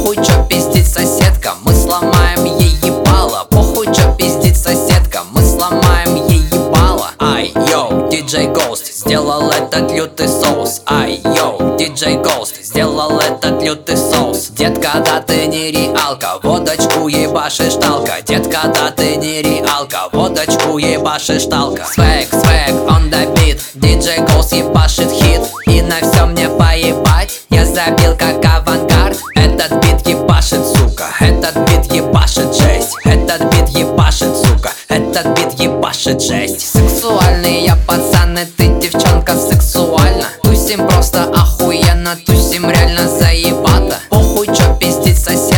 Похуй, чё пиздит соседка, мы сломаем ей ебало. Похуй, чё пиздит соседка, мы сломаем ей ебало. Ай, йоу, диджей Ghost сделал этот лютый соус. Ай, йоу, диджей Ghost сделал этот лютый соус. Детка, да ты не реалка, водочку ебашишь талка. Детка, да ты не реалка, водочку ебашишь талка. Свэг, свэг, on the beat, диджей Ghost ебашит хит. И на всё мне поебать, я забил как авангард. Этот бит ебашит, сука, этот бит ебашит жесть. Этот бит ебашит, сука, этот бит ебашит жесть. Сексуальные пацаны, ты девчонка сексуальна. Тусим просто охуенно, тусим реально заебато. Похуй, чё пиздит сосед.